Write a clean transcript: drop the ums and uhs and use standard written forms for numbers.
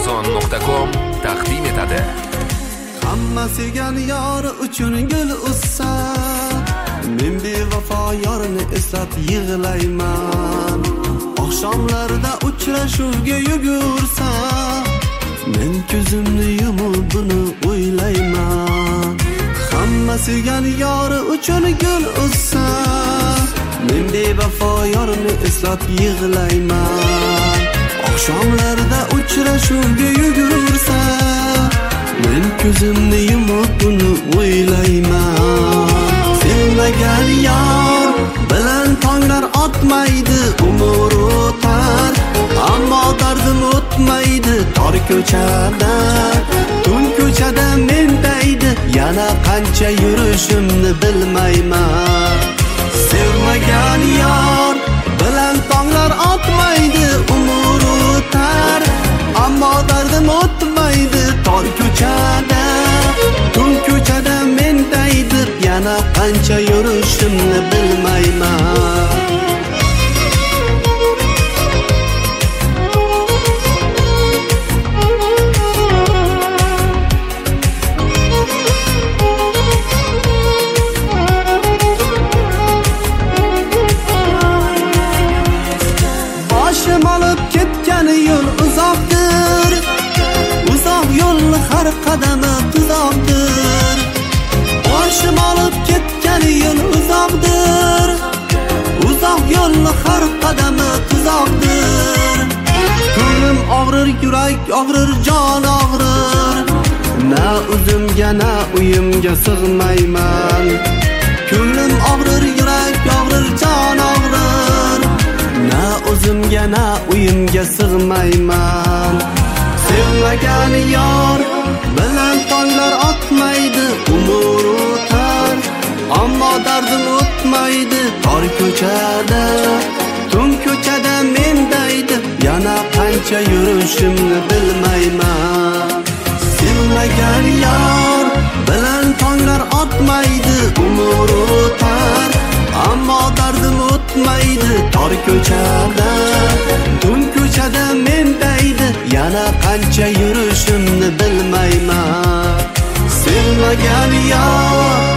Arzon.com taqdim etadi. Hamma sevgan yor uchun gul o'ssa, men bevafo yorni eslab yig'layman. Oqshomlarda uchrashuvga yugursa, men ko'zimni yumib buni o'ylayman. Hamma sevgan yor uchun gul o'ssa, men bevafo yorni eslab yig'layman. Oqshomlarda uchrashuvga yugursa, men ko'zimni yumib buni o'ylayman. Sevmagan yor bilan tonglar otmaydi, umr o'tar, ammo dardim o'tmaydi. Tor ko'chada, tun ko'chada mendaydi, yana qancha yurishimni bilmayman. Sevmagan yor bilan tonglar otmaydi, umr o'tar, ammo dardim o'tmaydi. Tor ko'chada, tun ko'chada mendaydi, yana qancha yurishimni bilmayman. Boshim olib ketgan yo'l uzoqdir, uzoq yo'lni har qadami tuzoqdir. Boshim olib ketgan yo'l uzoqdir, uzoq yo'lni har qadami tuzoqdir. Ko'nglim og'rir, yurak og'rir, jon og'rir, na o'zimga na uyimga sig'mayman. Ko'nglim og'rir, yurak og'rir, jon og'rir, na o'zimga na uyimga sig'mayman. Sevmagan yor bilan tonglar otmaydi, umr o'tar, ammo dardim o'tmaydi. Tor ko'chada, tun ko'chada mendaydi, yana qancha yurishimni bilmayman. Sevmagan yor bilan tonglar otmaydi, umr o'tar, ammo dardim o'tmaydi. Tor ko'chada, tun ko'chada mendaydi, yana qancha yurishimni bilmayman. Sevmagan yor